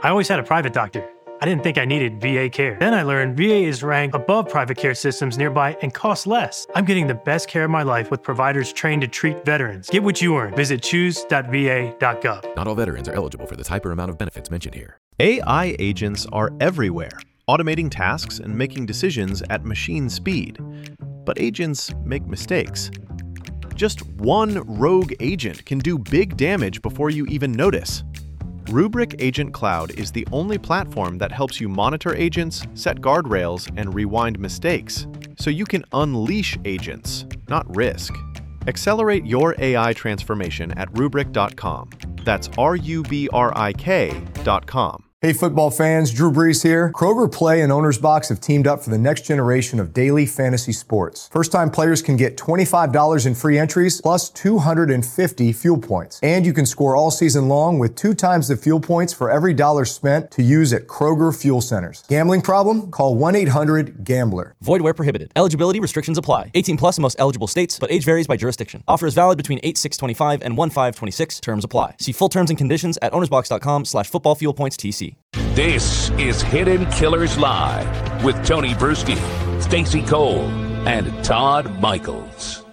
I always had a private doctor. I didn't think I needed VA care. Then I learned VA is ranked above private care systems nearby and costs less. I'm getting the best care of my life with providers trained to treat veterans. Get what you earn. Visit choose.va.gov. Not all veterans are eligible for the type or amount of benefits mentioned here. AI agents are everywhere, automating tasks and making decisions at machine speed. But agents make mistakes. Just one rogue agent can do big damage before you even notice. Rubrik Agent Cloud is the only platform that helps you monitor agents, set guardrails, and rewind mistakes, so you can unleash agents, not risk. Accelerate your AI transformation at Rubrik.com. That's RUBRIK.com. Hey football fans, Drew Brees here. Kroger Play and Owner's Box have teamed up for the next generation of daily fantasy sports. First-time players can get $25 in free entries plus 250 fuel points. And you can score all season long with 2 times the fuel points for every dollar spent to use at Kroger fuel centers. Gambling problem? Call 1-800-GAMBLER. Void where prohibited. Eligibility restrictions apply. 18 plus in most eligible states, but age varies by jurisdiction. Offer is valid between 8/6/25 and 1/5/26. Terms apply. See full terms and conditions at ownersbox.com/footballfuelpointstc. This is Hidden Killers Live with Tony Bruschi, Stacey Cole, and Todd Michaels.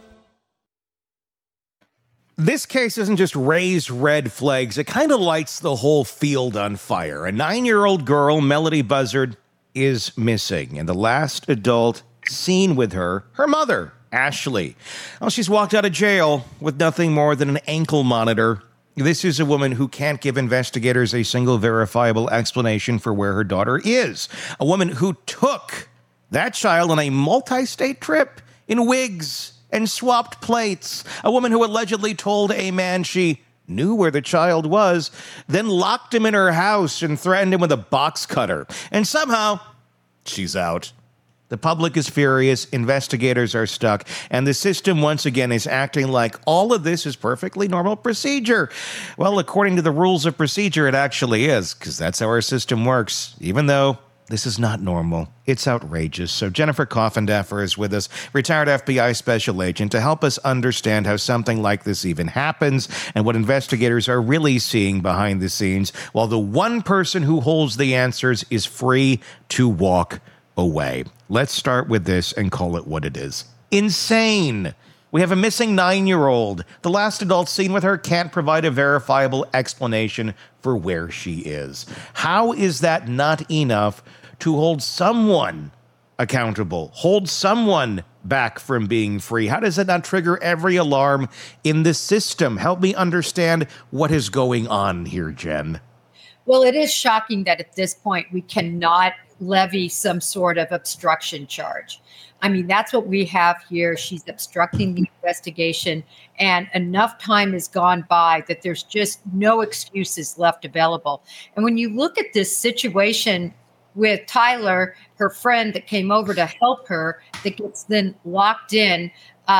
This case doesn't just raise red flags, it kind of lights the whole field on fire. A 9-year-old girl, Melody Buzzard, is missing, and the last adult seen with her, her mother, Ashley. Well, she's walked out of jail with nothing more than an ankle monitor. This is a woman who can't give investigators a single verifiable explanation for where her daughter is. A woman who took that child on a multi-state trip in wigs and swapped plates. A woman who allegedly told a man she knew where the child was, then locked him in her house and threatened him with a box cutter. And somehow, she's out. The public is furious, investigators are stuck, and the system once again is acting like all of this is perfectly normal procedure. Well, according to the rules of procedure, it actually is, because that's how our system works, even though this is not normal. It's outrageous. So Jennifer Coffendaffer is with us, retired FBI special agent, to help us understand how something like this even happens and what investigators are really seeing behind the scenes, while the one person who holds the answers is free to walk away. Let's start with this and call it what it is. Insane. We have a missing 9-year-old. The last adult seen with her can't provide a verifiable explanation for where she is. How is that not enough to hold someone accountable, hold someone back from being free? How does that not trigger every alarm in the system? Help me understand what is going on here, Jen. Well, it is shocking that at this point we cannot levy some sort of obstruction charge. I mean, that's what we have here. She's obstructing the investigation, and enough time has gone by that there's just no excuses left available. And when you look at this situation with Tyler, her friend that came over to help her, that gets then locked in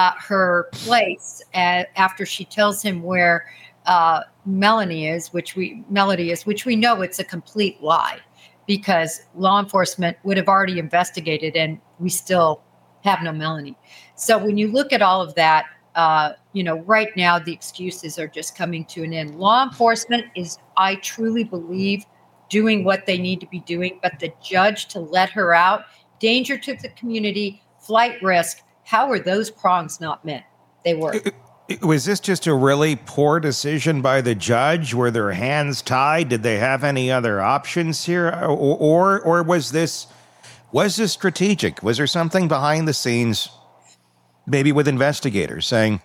her place after she tells him where Melody is, which we know it's a complete lie, because law enforcement would have already investigated and we still have no Melanie. So when you look at all of that, right now the excuses are just coming to an end. Law enforcement is, I truly believe, doing what they need to be doing, but the judge to let her out, danger to the community, flight risk, how are those prongs not met? They were. Was this just a really poor decision by the judge? Were their hands tied? Did they have any other options here? Or was this strategic? Was there something behind the scenes, maybe with investigators saying,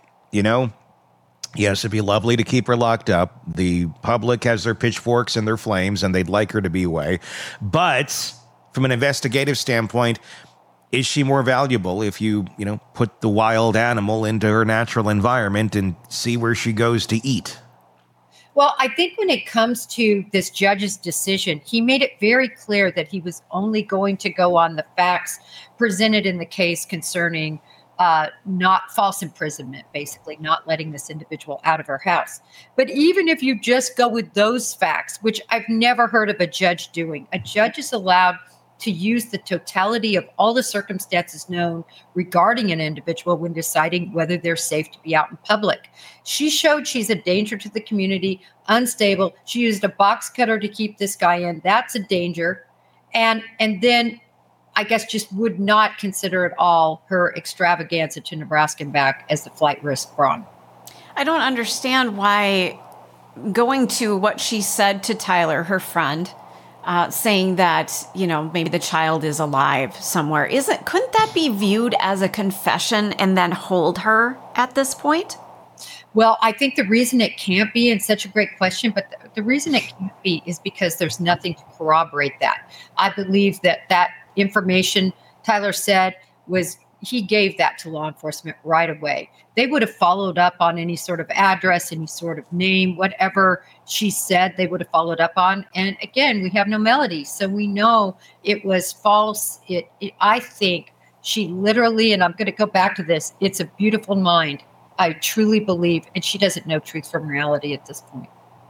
yes, it'd be lovely to keep her locked up. The public has their pitchforks and their flames, and they'd like her to be away. But from an investigative standpoint, is she more valuable if you put the wild animal into her natural environment and see where she goes to eat? Well, I think when it comes to this judge's decision, he made it very clear that he was only going to go on the facts presented in the case concerning not false imprisonment, basically not letting this individual out of her house. But even if you just go with those facts, which I've never heard of a judge doing, a judge is allowed to use the totality of all the circumstances known regarding an individual when deciding whether they're safe to be out in public. She showed she's a danger to the community, unstable. She used a box cutter to keep this guy in. That's a danger. And then I guess just would not consider at all her extravaganza to Nebraska and back as the flight risk prong. I don't understand why going to what she said to Tyler, her friend, saying that, maybe the child is alive somewhere. Couldn't that be viewed as a confession and then hold her at this point? Well, I think the reason it can't be, and such a great question, but the reason it can't be is because there's nothing to corroborate that. I believe that information Tyler said he gave that to law enforcement right away. They would have followed up on any sort of address, any sort of name, whatever she said, they would have followed up on. And again, we have no melody, so we know it was false. I think she literally, and I'm going to go back to this, it's a beautiful mind. I truly believe, and she doesn't know truth from reality at this point.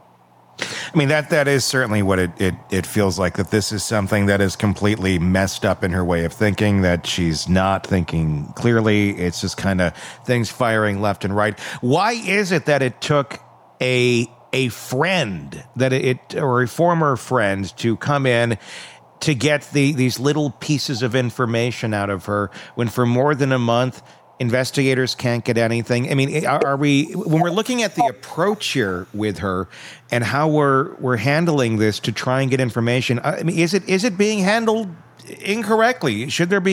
I mean, that is certainly what it feels like, that this is something that is completely messed up in her way of thinking, that she's not thinking clearly. It's just kind of things firing left and right. Why is it that it took a friend, or a former friend, to come in to get these little pieces of information out of her when for more than a month investigators can't get anything? I mean, are we, when we're looking at the approach here with her and how we're handling this to try and get information, I mean, is it being handled incorrectly?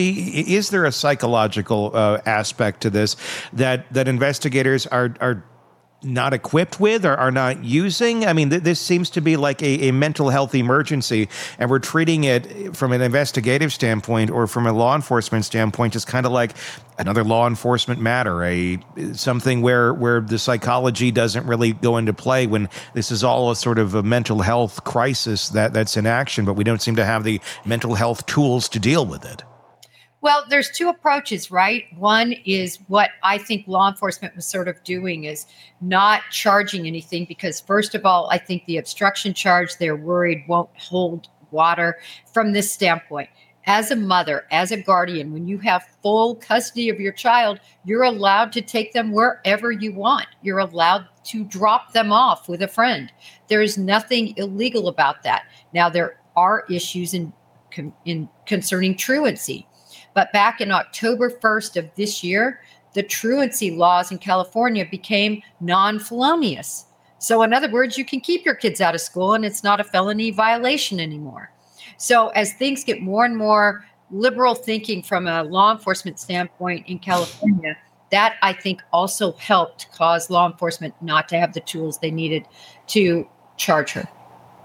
Is there a psychological aspect to this that investigators are not equipped with or are not using? I mean, this seems to be like a mental health emergency, and we're treating it from an investigative standpoint or from a law enforcement standpoint just kind of like another law enforcement matter, something where the psychology doesn't really go into play, when this is all a sort of a mental health crisis that's in action, but we don't seem to have the mental health tools to deal with it. Well, there's two approaches, right? One is what I think law enforcement was sort of doing, is not charging anything, because first of all, I think the obstruction charge they're worried won't hold water from this standpoint. As a mother, as a guardian, when you have full custody of your child, you're allowed to take them wherever you want. You're allowed to drop them off with a friend. There is nothing illegal about that. Now, there are issues in concerning truancy. But back in October 1st of this year, the truancy laws in California became non-felonious. So in other words, you can keep your kids out of school and it's not a felony violation anymore. So as things get more and more liberal thinking from a law enforcement standpoint in California, that I think also helped cause law enforcement not to have the tools they needed to charge her.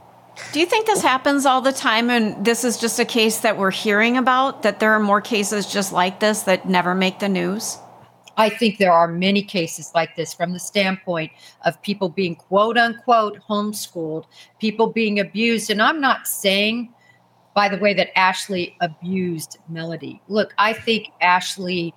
Do you think this happens all the time, and this is just a case that we're hearing about, that there are more cases just like this that never make the news? I think there are many cases like this from the standpoint of people being quote unquote homeschooled, people being abused. And I'm not saying, by the way, that Ashley abused Melody. Look, I think Ashley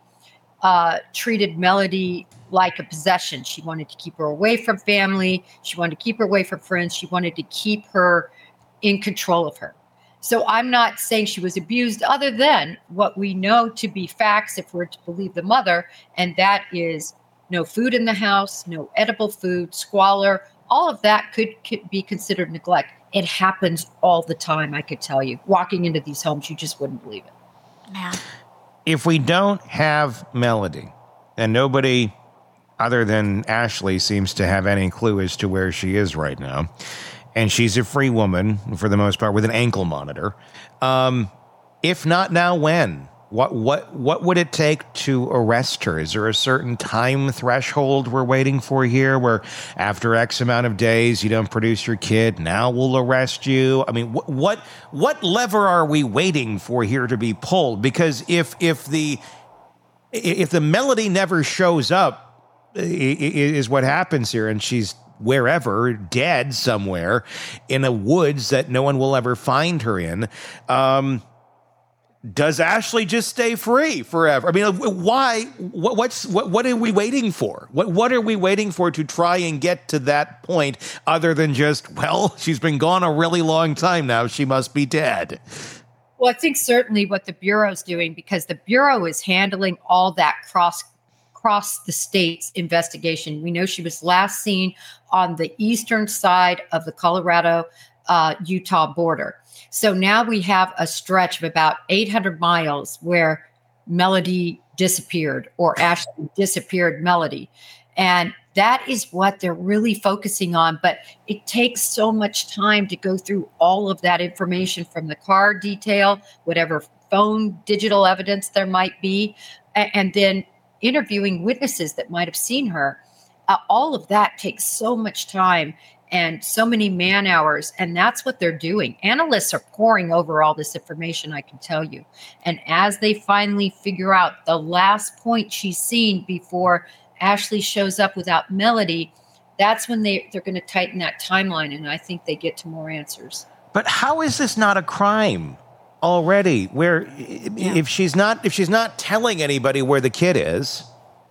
treated Melody like a possession. She wanted to keep her away from family. She wanted to keep her away from friends. She wanted to keep her in control of her. So I'm not saying she was abused, other than what we know to be facts, if we're to believe the mother, and that is no food in the house, no edible food, squalor. All of that could be considered neglect. It happens all the time, I could tell you. Walking into these homes, you just wouldn't believe it. Yeah. If we don't have Melody, and nobody other than Ashley seems to have any clue as to where she is right now, and she's a free woman for the most part with an ankle monitor, if not now, when? What would it take to arrest her? Is there a certain time threshold we're waiting for here, where after X amount of days you don't produce your kid, now we'll arrest you? I mean, what lever are we waiting for here to be pulled? Because if the Melody never shows up, is what happens here, and she's wherever, dead somewhere in a woods that no one will ever find her in, does Ashley just stay free forever? I mean, why? What are we waiting for? What are we waiting for to try and get to that point, other than just, well, she's been gone a really long time now, she must be dead? Well, I think certainly what the Bureau's doing, because the Bureau is handling all that cross the states investigation. We know she was last seen on the eastern side of the Colorado Utah border. So now we have a stretch of about 800 miles where Melody disappeared, or Ashley disappeared Melody. And that is what they're really focusing on. But it takes so much time to go through all of that information from the car detail, whatever phone digital evidence there might be, and then interviewing witnesses that might have seen her. All of that takes so much time and so many man hours. And that's what they're doing. Analysts are poring over all this information, I can tell you. And as they finally figure out the last point she's seen before Ashley shows up without Melody, that's when they're going to tighten that timeline. And I think they get to more answers. But how is this not a crime already? Where if she's not telling anybody where the kid is,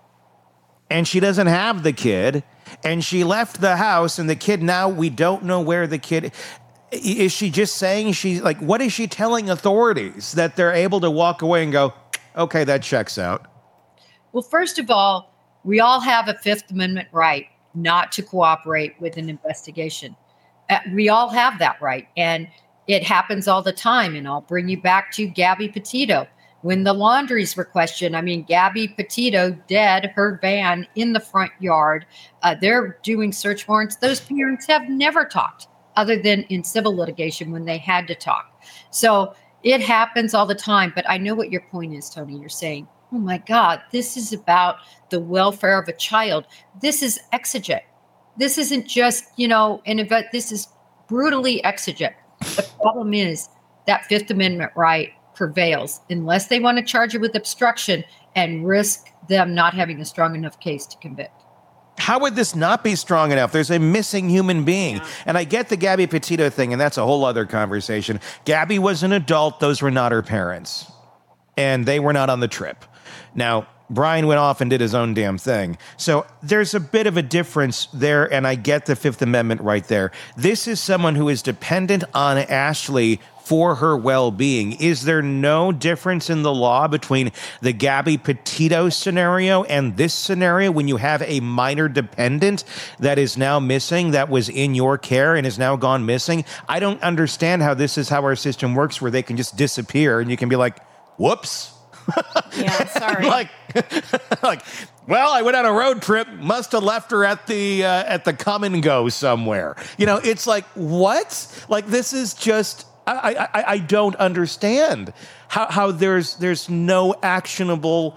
and she doesn't have the kid, and she left the house, and the kid, now we don't know where the kid is. She just saying, she's like, what is she telling authorities that they're able to walk away and go, okay, that checks out? Well, first of all, we all have a Fifth Amendment right not to cooperate with an investigation. We all have that right. And it happens all the time. And I'll bring you back to Gabby Petito. When the laundries were questioned, I mean, Gabby Petito dead, her van in the front yard. They're doing search warrants. Those parents have never talked other than in civil litigation when they had to talk. So it happens all the time. But I know what your point is, Tony. You're saying, oh, my God, this is about the welfare of a child. This is exigent. This isn't just, an event. This is brutally exigent. The problem is that Fifth Amendment right prevails unless they want to charge it with obstruction and risk them not having a strong enough case to convict. How would this not be strong enough? There's a missing human being. Yeah. And I get the Gabby Petito thing, and that's a whole other conversation. Gabby was an adult. Those were not her parents. And they were not on the trip. Now, Brian went off and did his own damn thing. So there's a bit of a difference there, and I get the Fifth Amendment right there. This is someone who is dependent on Ashley for her well-being. Is there no difference in the law between the Gabby Petito scenario and this scenario when you have a minor dependent that is now missing, that was in your care and is now gone missing? I don't understand how this is how our system works, where they can just disappear and you can be like, whoops. Yeah, sorry. like, well, I went on a road trip, must have left her at the come and go somewhere. It's like, what? Like, this is just, I don't understand how there's no actionable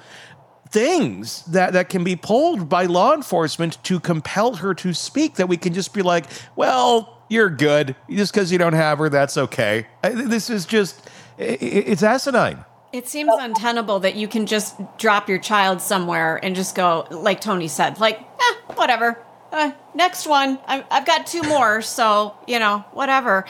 things that can be pulled by law enforcement to compel her to speak, that we can just be like, well, you're good. Just because you don't have her, that's okay. This is just, it's asinine. It seems untenable that you can just drop your child somewhere and just go, like Tony said, whatever. Next one. I've got two more, so, whatever.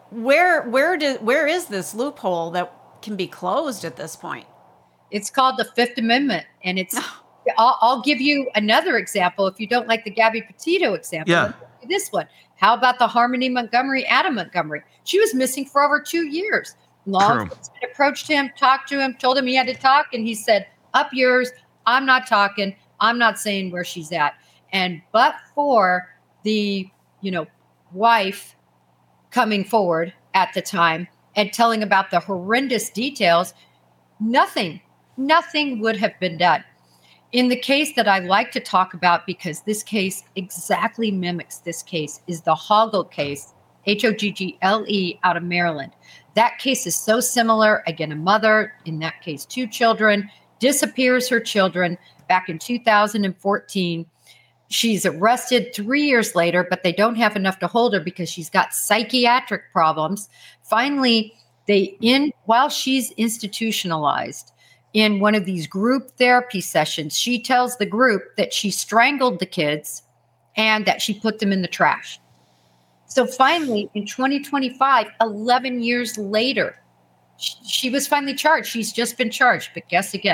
Where is this loophole that can be closed at this point? It's called the Fifth Amendment, and it's. I'll give you another example. If you don't like the Gabby Petito example, yeah. This one. How about the Harmony Montgomery, Adam Montgomery? She was missing for over 2 years. Law enforcement approached him, talked to him, told him he had to talk, and he said, up yours, I'm not talking, I'm not saying where she's at. And but for the, wife coming forward at the time and telling about the horrendous details, nothing would have been done. In the case that I like to talk about, because this case exactly mimics this case, is the Hoggle case, Hoggle, out of Maryland. That case is so similar. Again, a mother, in that case, 2 children, disappears her children back in 2014. She's arrested 3 years later, but they don't have enough to hold her because she's got psychiatric problems. Finally, while she's institutionalized in one of these group therapy sessions, she tells the group that she strangled the kids and that she put them in the trash. So finally, in 2025, 11 years later, she was finally charged. She's just been charged. But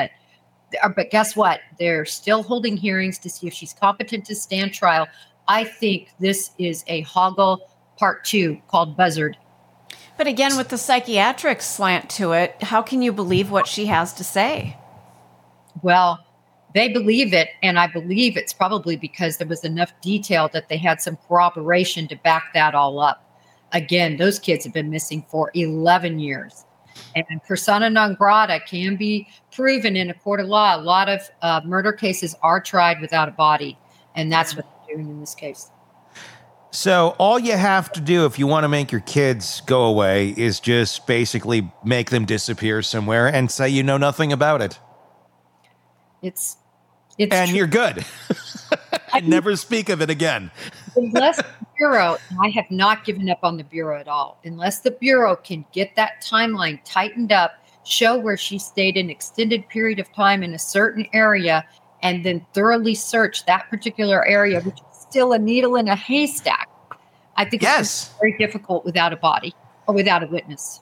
guess what? They're still holding hearings to see if she's competent to stand trial. I think this is a Hoggle Part 2 called Buzzard. But again, with the psychiatric slant to it, how can you believe what she has to say? Well, they believe it, and I believe it's probably because there was enough detail that they had some corroboration to back that all up. Again, those kids have been missing for 11 years. And persona non grata can be proven in a court of law. A lot of murder cases are tried without a body, and that's what they're doing in this case. So all you have to do if you want to make your kids go away is just basically make them disappear somewhere and say you know nothing about it. It's and true. you're good. And never speak of it again. Unless the Bureau, I have not given up on the Bureau at all, unless the Bureau can get that timeline tightened up, show where she stayed an extended period of time in a certain area, and then thoroughly search that particular area, which is still a needle in a haystack. I think it's very difficult without a body or without a witness.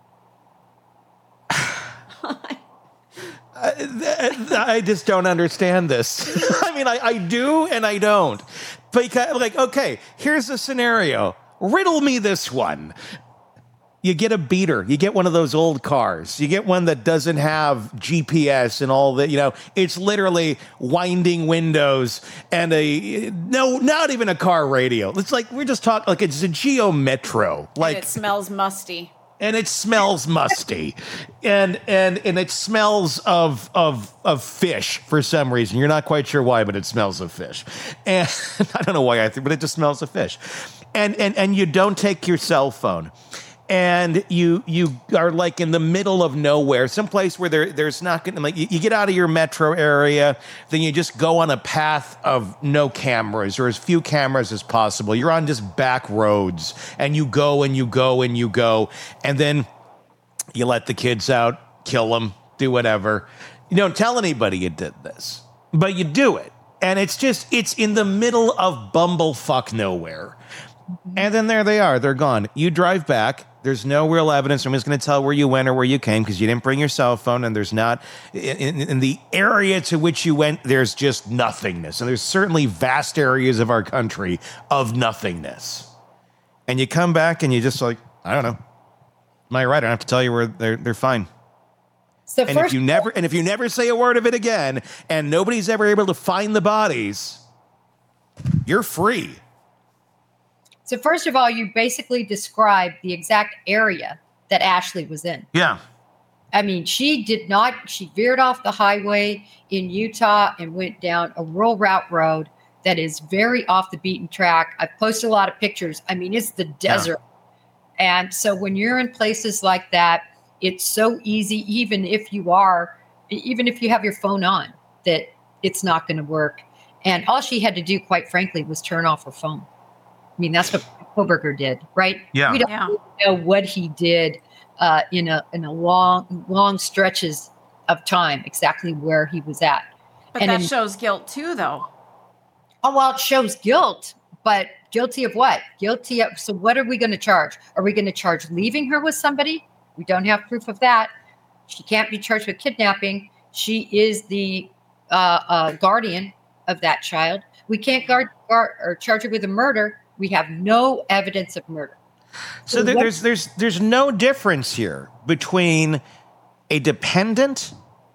I just don't understand this. I mean, I do and I don't. Because, like, okay, here's a scenario. Riddle me this one. You get a beater. You get one of those old cars. You get one that doesn't have GPS and all that. You know, it's literally winding windows and not even a car radio. It's like we're just talking like it's a Geo Metro. Like And it smells musty. And it smells musty, and it smells of fish for some reason. You're not quite sure why, but it smells of fish. And I don't know why but it just smells of fish. And you don't take your cell phone, and you are like in the middle of nowhere, someplace where there's not going to, like, you get out of your metro area, then you just go on a path of no cameras or as few cameras as possible. You're on just back roads, and you go and you go and you go, and then you let the kids out, kill them, do whatever. You don't tell anybody you did this, but you do it. And it's in the middle of bumblefuck nowhere. And then there they are. They're gone. You drive back. There's no real evidence. I'm just going to tell where you went or where you came because you didn't bring your cell phone, and there's not in the area to which you went. There's just nothingness, and there's certainly vast areas of our country of nothingness. And you come back and you just like, I don't know. Am I right? I don't have to tell you where they're fine. So and if you never say a word of it again, and nobody's ever able to find the bodies, you're free. So first of all, you basically described the exact area that Ashley was in. Yeah. I mean, she veered off the highway in Utah and went down a rural route road that is very off the beaten track. I've posted a lot of pictures. I mean, it's the desert. Yeah. And so when you're in places like that, it's so easy, even if you have your phone on, that it's not going to work. And all she had to do, quite frankly, was turn off her phone. I mean, that's what Kohberger did, right? Yeah. We don't really know what he did in a long stretches of time, exactly where he was at. But that shows guilt too, though. Oh, well, it shows guilt, but guilty of what? So what are we going to charge? Are we going to charge leaving her with somebody? We don't have proof of that. She can't be charged with kidnapping. She is the guardian of that child. We can't or charge her with a murder. We have no evidence of murder. So there's no difference here between a dependent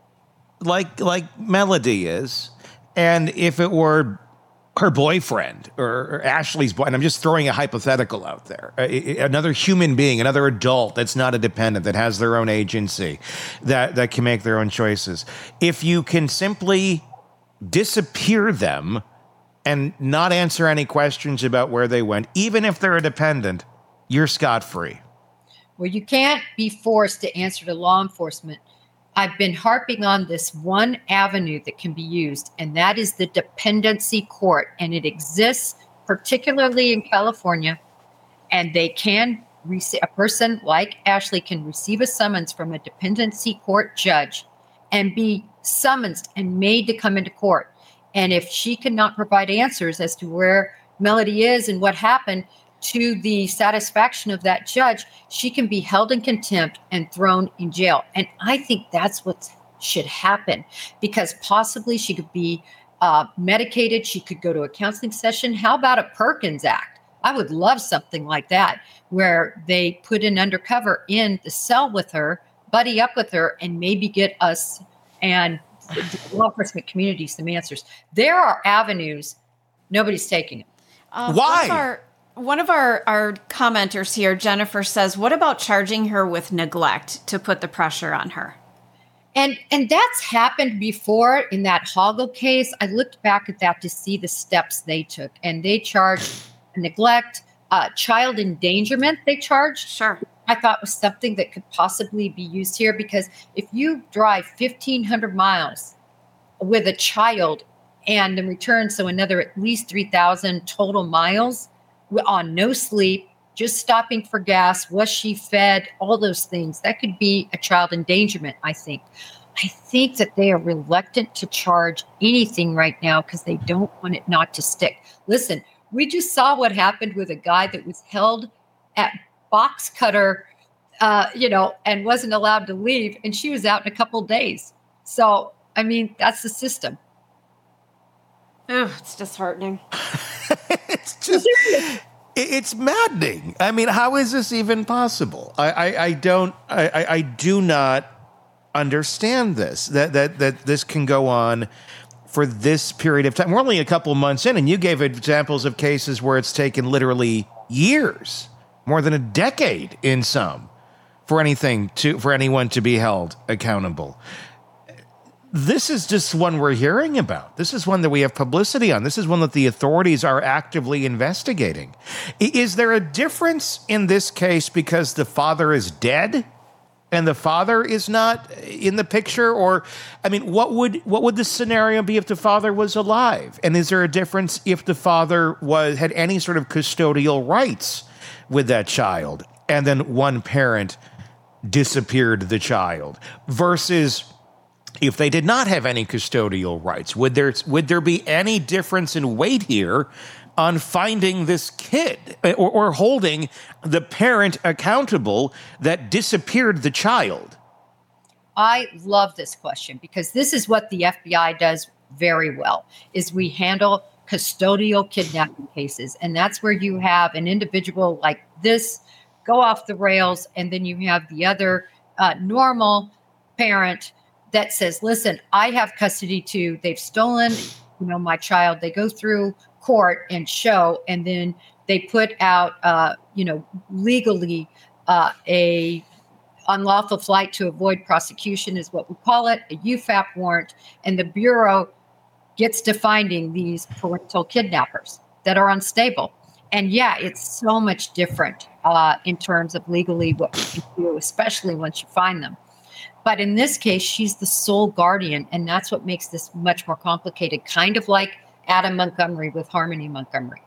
like Melody is, and if it were her boyfriend or Ashley's boy. And I'm just throwing a hypothetical out there. Another human being, another adult that's not a dependent, that has their own agency, that can make their own choices. If you can simply disappear them and not answer any questions about where they went, even if they're a dependent, you're scot-free. Well, you can't be forced to answer to law enforcement. I've been harping on this one avenue that can be used, and that is the dependency court. And it exists particularly in California, and they can a person like Ashley can receive a summons from a dependency court judge and be summoned and made to come into court. And if she cannot provide answers as to where Melody is and what happened to the satisfaction of that judge, she can be held in contempt and thrown in jail. And I think that's what should happen, because possibly she could be medicated. She could go to a counseling session. How about a Perkins Act? I would love something like that, where they put an undercover in the cell with her, buddy up with her, and maybe get us and the law enforcement community some answers. There are avenues. Nobody's taking it. Why? One of our commenters here, Jennifer, says, what about charging her with neglect to put the pressure on her? And that's happened before in that Hoggle case. I looked back at that to see the steps they took, and they charged neglect, child endangerment. They charged. Sure. I thought was something that could possibly be used here, because if you drive 1,500 miles with a child and in return, so another at least 3,000 total miles on no sleep, just stopping for gas, was she fed, all those things, that could be a child endangerment, I think. I think that they are reluctant to charge anything right now because they don't want it not to stick. Listen, we just saw what happened with a guy that was held at box cutter, and wasn't allowed to leave, and she was out in a couple of days. So, I mean, that's the system. Oh, it's disheartening. It's maddening. I mean, how is this even possible? I do not understand this, that this can go on for this period of time. We're only a couple months in, and you gave examples of cases where it's taken literally years, more than a decade in some, for anyone to be held accountable. This is just one we're hearing about. This is one that we have publicity on. This is one that the authorities are actively investigating. Is there a difference in this case because the father is dead and the father is not in the picture? Or, I mean, what would the scenario be if the father was alive? And is there a difference if the father had any sort of custodial rights with that child, and then one parent disappeared the child, versus if they did not have any custodial rights? Would there be any difference in weight here on finding this kid or holding the parent accountable that disappeared the child? I love this question, because this is what the FBI does very well, is we handle custodial kidnapping cases. And that's where you have an individual like this go off the rails, and then you have the other normal parent that says, listen, I have custody too. They've stolen, my child. They go through court and show, and then they put out, legally a unlawful flight to avoid prosecution is what we call it, a UFAP warrant, and the Bureau gets to finding these parental kidnappers that are unstable. And yeah, it's so much different in terms of legally what we can do, especially once you find them. But in this case, she's the sole guardian, and that's what makes this much more complicated, kind of like Adam Montgomery with Harmony Montgomery.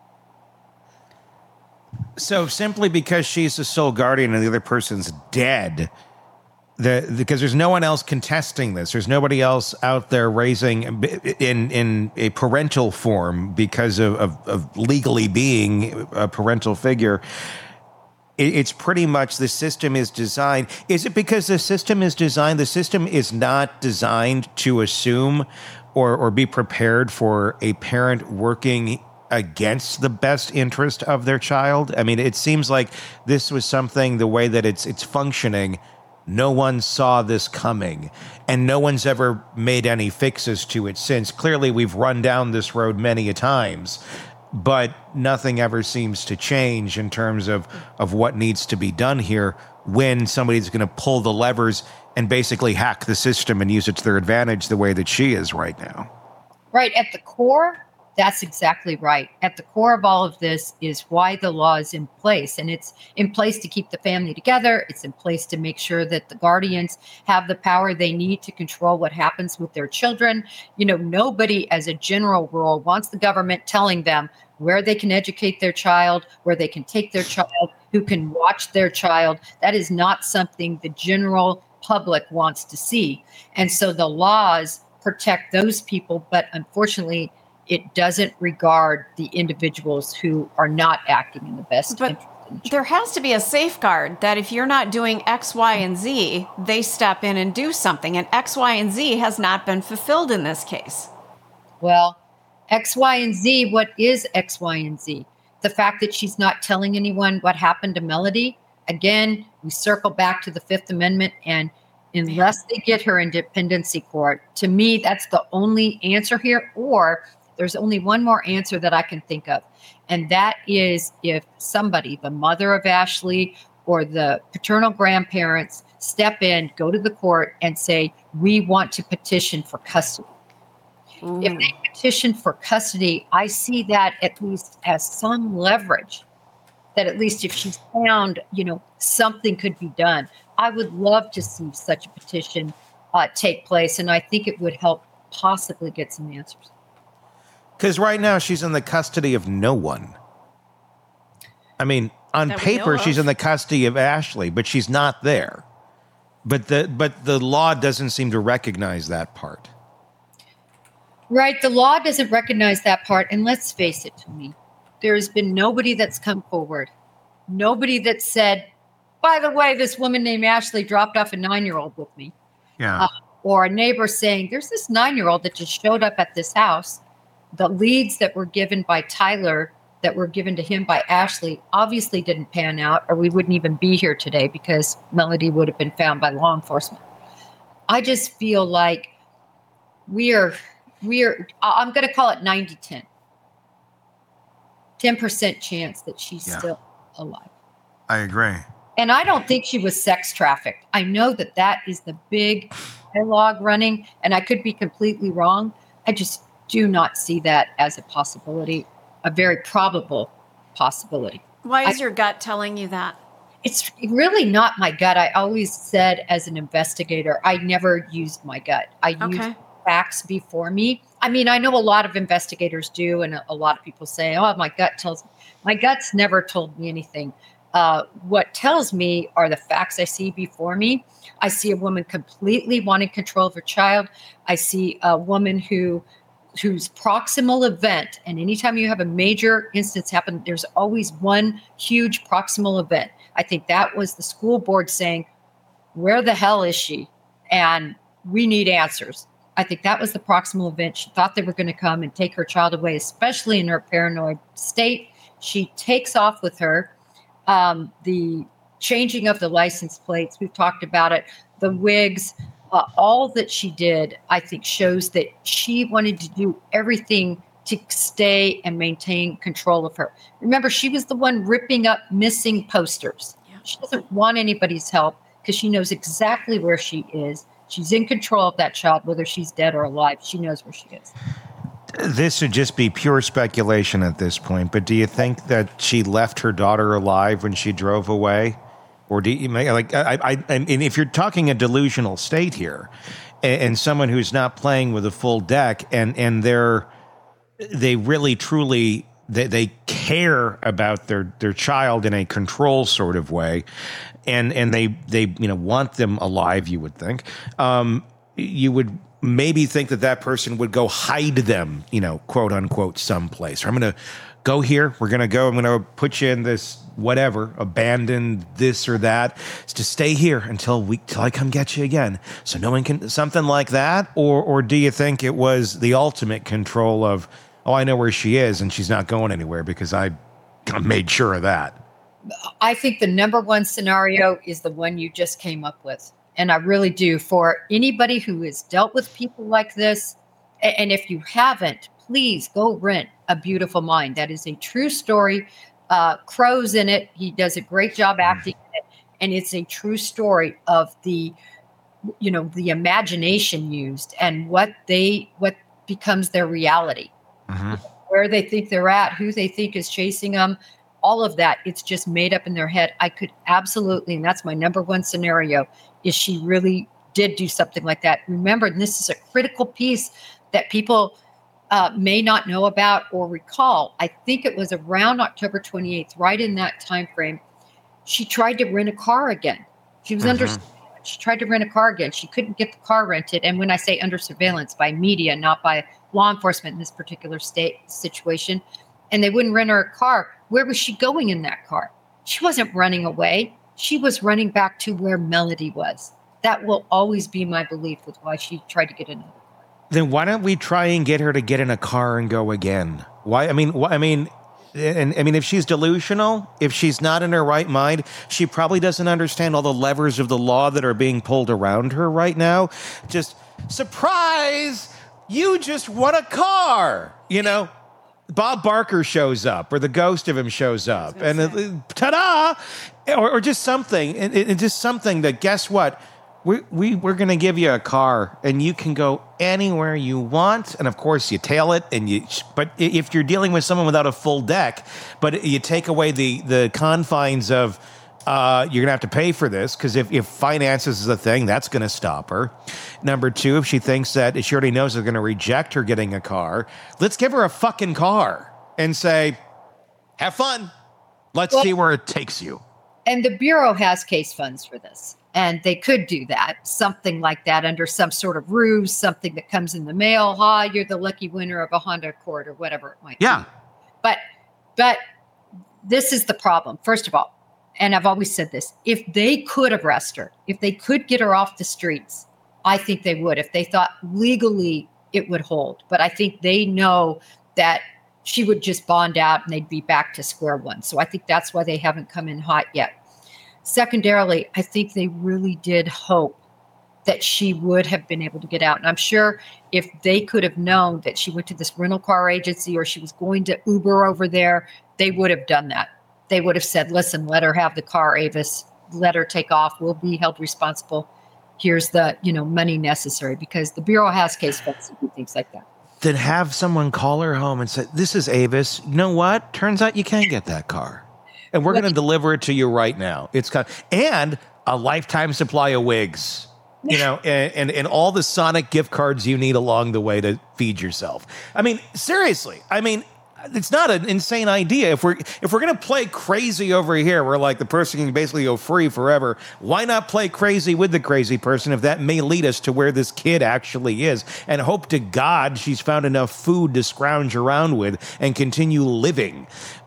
So simply because she's the sole guardian and the other person's dead, because there's no one else contesting this, there's nobody else out there raising in a parental form because of legally being a parental figure, it's pretty much the system is designed. Is it because the system is designed? The system is not designed to assume or be prepared for a parent working against the best interest of their child. I mean, it seems like this was something, the way that it's functioning, no one saw this coming, and no one's ever made any fixes to it since. Clearly, we've run down this road many a times, but nothing ever seems to change in terms of what needs to be done here when somebody's going to pull the levers and basically hack the system and use it to their advantage the way that she is right now. Right. At the core, that's exactly right. At the core of all of this is why the law is in place. And it's in place to keep the family together. It's in place to make sure that the guardians have the power they need to control what happens with their children. Nobody, as a general rule, wants the government telling them where they can educate their child, where they can take their child, who can watch their child. That is not something the general public wants to see. And so the laws protect those people, but unfortunately, it doesn't regard the individuals who are not acting in the best interest. There has to be a safeguard that if you're not doing X, Y, and Z, they step in and do something. And X, Y, and Z has not been fulfilled in this case. Well, X, Y, and Z, what is X, Y, and Z? The fact that she's not telling anyone what happened to Melody, again, we circle back to the Fifth Amendment, and unless they get her in dependency court, to me, that's the only answer here. Or there's only one more answer that I can think of, and that is if somebody, the mother of Ashley or the paternal grandparents, step in, go to the court and say, we want to petition for custody. If they petition for custody, I see that at least as some leverage, that at least if she's found, something could be done. I would love to see such a petition take place, and I think it would help possibly get some answers. Because right now she's in the custody of no one. I mean, on paper, she's in the custody of Ashley, but she's not there. But the law doesn't seem to recognize that part. Right. The law doesn't recognize that part. And let's face it, Tony, there's been nobody that's come forward. Nobody that said, by the way, this woman named Ashley dropped off a 9-year-old with me. Yeah. Or a neighbor saying, there's this 9-year-old that just showed up at this house. The leads that were given by Tyler, that were given to him by Ashley, obviously didn't pan out, or we wouldn't even be here today because Melody would have been found by law enforcement. I just feel like we're I'm going to call it 90-10. 10% chance that she's still alive. I agree. And I don't think she was sex trafficked. I know that is the big dialogue running, and I could be completely wrong. I just do not see that as a possibility, a very probable possibility. Why is your gut telling you that? It's really not my gut. I always said as an investigator, I never used my gut. I used facts before me. I mean, I know a lot of investigators do, and a lot of people say, oh, my gut tells me. My gut's never told me anything. What tells me are the facts I see before me. I see a woman completely wanting control of her child. I see a woman whose proximal event, and anytime you have a major instance happen, there's always one huge proximal event. I think that was the school board saying, where the hell is she? And we need answers. I think that was the proximal event. She thought they were going to come and take her child away, especially in her paranoid state. She takes off with her. The changing of the license plates, we've talked about it, the wigs, all that she did, I think, shows that she wanted to do everything to stay and maintain control of her. Remember, she was the one ripping up missing posters. She doesn't want anybody's help because she knows exactly where she is. She's in control of that child, whether she's dead or alive. She knows where she is. This would just be pure speculation at this point, but do you think that she left her daughter alive when she drove away? Or do you and if you're talking a delusional state here, and someone who's not playing with a full deck, and they really truly they care about their child in a control sort of way, and they want them alive, you would think, you would maybe think that person would go hide them, quote unquote, someplace. Or I'm going to go here. I'm going to put you in this whatever, abandoned this or that, to stay here until I come get you again. So no one can, something like that. Or do you think it was the ultimate control of, oh, I know where she is and she's not going anywhere because I made sure of that? I think the number one scenario is the one you just came up with. And I really do. For anybody who has dealt with people like this, and if you haven't, please go rent A Beautiful Mind. That is a true story. Crow's in it. He does a great job acting in it. And it's a true story of the imagination used and what becomes their reality. Mm-hmm. Where they think they're at, who they think is chasing them, all of that. It's just made up in their head. I could absolutely, and that's my number one scenario, is she really did do something like that. Remember, and this is a critical piece that people may not know about or recall. I think it was around October 28th, right in that time frame, she tried to rent a car again. She was under surveillance. She tried to rent a car again. She couldn't get the car rented. And when I say under surveillance, by media, not by law enforcement in this particular situation, and they wouldn't rent her a car. Where was she going in that car? She wasn't running away. She was running back to where Melody was. That will always be my belief with why she tried to get another car. Then why don't we try and get her to get in a car and go again? Why? I mean, And I mean, if she's delusional, if she's not in her right mind, she probably doesn't understand all the levers of the law that are being pulled around her right now. Just, surprise, you just won a car, you know? Bob Barker shows up, or the ghost of him shows up, and ta-da! Or just something, and just something that, guess what? We're going to give you a car, and you can go anywhere you want. And of course, you tail it, but if you're dealing with someone without a full deck, but you take away the confines of, you're going to have to pay for this, because if finances is a thing, that's going to stop her. Number two, if she thinks that she already knows they're going to reject her getting a car, let's give her a fucking car and say, have fun. Let's see where it takes you. And the Bureau has case funds for this. And they could do that, something like that, under some sort of ruse, something that comes in the mail. You're the lucky winner of a Honda Accord or whatever it might be. But this is the problem. First of all, and I've always said this, if they could arrest her, if they could get her off the streets, I think they would. If they thought legally it would hold. But I think they know that she would just bond out and they'd be back to square one. So I think that's why they haven't come in hot yet. Secondarily, I think they really did hope that she would have been able to get out. And I'm sure if they could have known that she went to this rental car agency or she was going to Uber over there, they would have done that. They would have said, listen, let her have the car, Avis. Let her take off. We'll be held responsible. Here's the money necessary, because the Bureau has case funds and things like that. Then have someone call her home and say, this is Avis. You know what? Turns out you can't get that car. And we're going to deliver it to you right now. And a lifetime supply of wigs, and all the Sonic gift cards you need along the way to feed yourself. I mean, seriously. I mean, it's not an insane idea. If we're going to play crazy over here, where like the person can basically go free forever, why not play crazy with the crazy person if that may lead us to where this kid actually is, and hope to God she's found enough food to scrounge around with and continue living.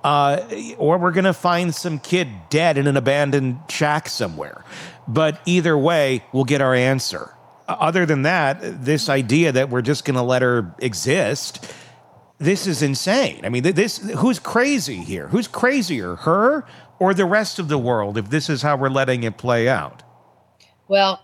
Or we're going to find some kid dead in an abandoned shack somewhere. But either way, we'll get our answer. Other than that, this idea that we're just going to let her exist, this is insane. I mean, who's crazy here? Who's crazier, her or the rest of the world, if this is how we're letting it play out? Well,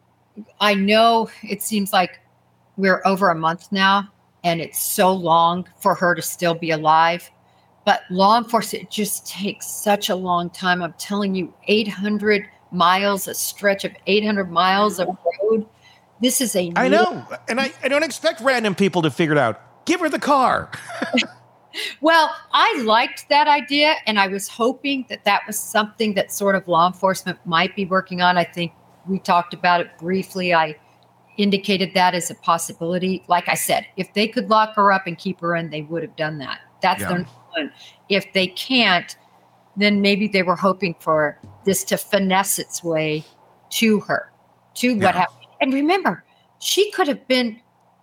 I know it seems like we're over a month now, and it's so long for her to still be alive. But law enforcement, it just takes such a long time. I'm telling you, 800 miles, a stretch of 800 miles of road. This is I know. And I don't expect random people to figure it out. Give her the car. Well, I liked that idea, and I was hoping that was something that sort of law enforcement might be working on. I think we talked about it briefly. I indicated that as a possibility. Like I said, if they could lock her up and keep her in, they would have done that. That's their number one. If they can't, then maybe they were hoping for this to finesse its way to her, to what happened. And remember, she could have made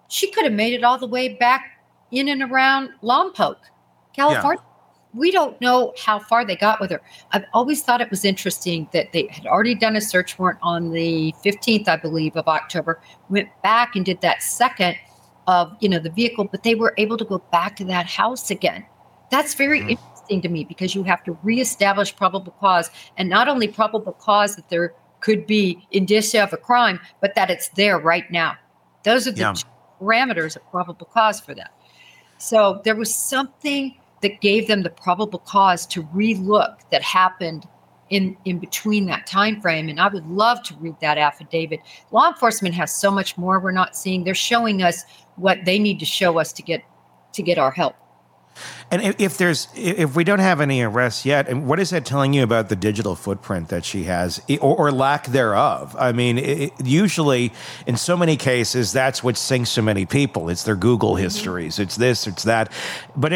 it all the way back in and around Lompoc, California. Yeah. We don't know how far they got with her. I've always thought it was interesting that they had already done a search warrant on the 15th, I believe, of October, went back and did that second of, the vehicle, but they were able to go back to that house again. That's very interesting to me, because you have to reestablish probable cause, and not only probable cause that there could be indicia of a crime, but that it's there right now. Those are the parameters of probable cause for that. So there was something that gave them the probable cause to relook that happened in between that time frame. And I would love to read that affidavit. Law enforcement has so much more we're not seeing. They're showing us what they need to show us to get our help. And if we don't have any arrests yet, and what is that telling you about the digital footprint that she has, or lack thereof? I mean, usually in so many cases, that's what sinks so many people. It's their Google histories. It's this, it's that. But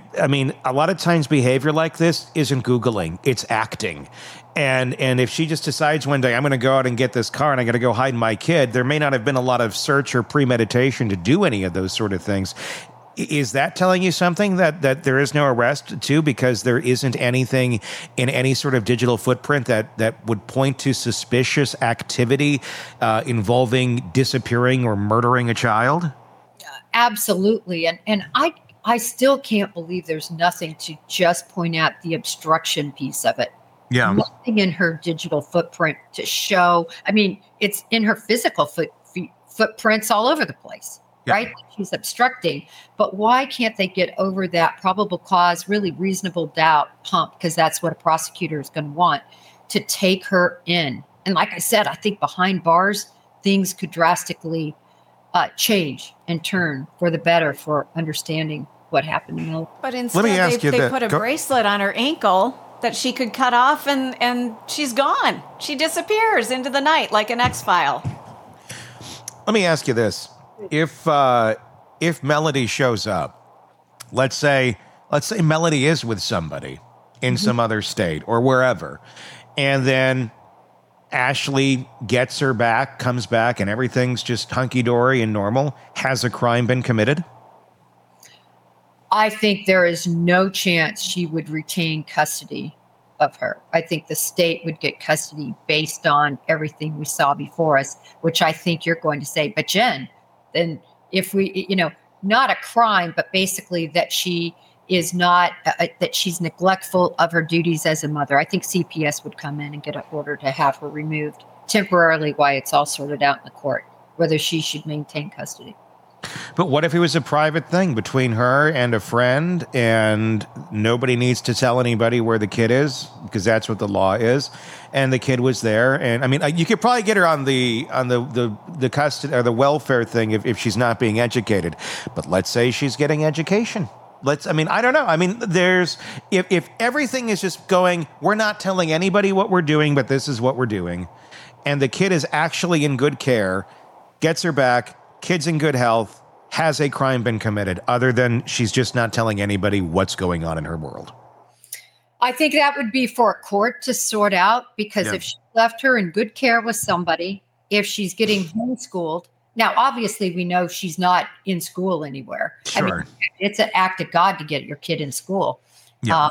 a lot of times behavior like this isn't Googling, it's acting. And if she just decides one day, I'm going to go out and get this car and I'm going to go hide my kid, there may not have been a lot of search or premeditation to do any of those sort of things. Is that telling you something that there is no arrest too, because there isn't anything in any sort of digital footprint that would point to suspicious activity involving disappearing or murdering a child? Absolutely. And I I still can't believe there's nothing to just point out the obstruction piece of it. Yeah. Nothing in her digital footprint to show. I mean, it's in her physical footprints all over the place, right? She's obstructing. But why can't they get over that probable cause, really reasonable doubt hump? Because that's what a prosecutor is going to want, to take her in. And like I said, I think behind bars, things could drastically change and turn for the better for understanding what happened to Melody. But instead, they put a bracelet on her ankle that she could cut off, and she's gone. She disappears into the night like an X-File. Let me ask you this. If Melody shows up, let's say Melody is with somebody in some other state or wherever, and then Ashley gets her back, comes back, and everything's just hunky-dory and normal, has a crime been committed? I think there is no chance she would retain custody of her. I think the state would get custody based on everything we saw before us, which I think you're going to say, but Jen, then if we, not a crime, but basically that she is not, that she's neglectful of her duties as a mother. I think CPS would come in and get an order to have her removed temporarily while it's all sorted out in the court, whether she should maintain custody. But what if it was a private thing between her and a friend, and nobody needs to tell anybody where the kid is because that's what the law is, and the kid was there? And I mean, you could probably get her on the custody or the welfare thing if she's not being educated. But let's say she's getting education. I don't know. I mean, if everything is just going, we're not telling anybody what we're doing, but this is what we're doing, and the kid is actually in good care, gets her back, kid's in good health, has a crime been committed other than she's just not telling anybody what's going on in her world? I think that would be for a court to sort out, because if she left her in good care with somebody, if she's getting homeschooled. Now, obviously, we know she's not in school anywhere. Sure. I mean, it's an act of God to get your kid in school. Yeah.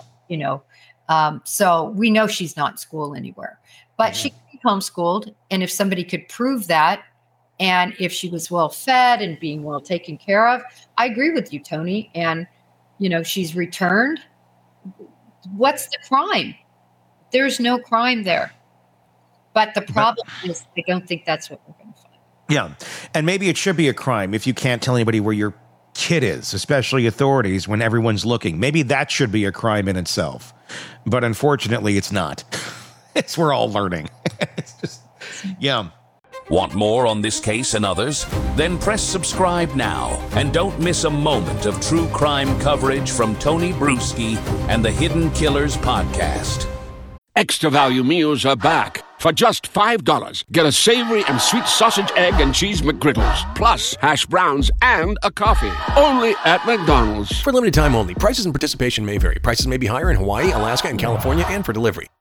So we know she's not in school anywhere. But she can be homeschooled. And if somebody could prove that, and if she was well fed and being well taken care of, I agree with you, Tony. And, she's returned. What's the crime? There's no crime there. But the problem is, I don't think that's what we're going to find. Yeah. And maybe it should be a crime if you can't tell anybody where your kid is, especially authorities, when everyone's looking. Maybe that should be a crime in itself. But unfortunately, it's not. We're all learning. It's just, yeah. Want more on this case and others? Then press subscribe now and don't miss a moment of true crime coverage from Tony Bruschi and the Hidden Killers podcast. Extra value meals are back. For just $5, get a savory and sweet sausage, egg, and cheese McGriddles, plus hash browns and a coffee. Only at McDonald's. For limited time only. Prices and participation may vary. Prices may be higher in Hawaii, Alaska, and California, and for delivery.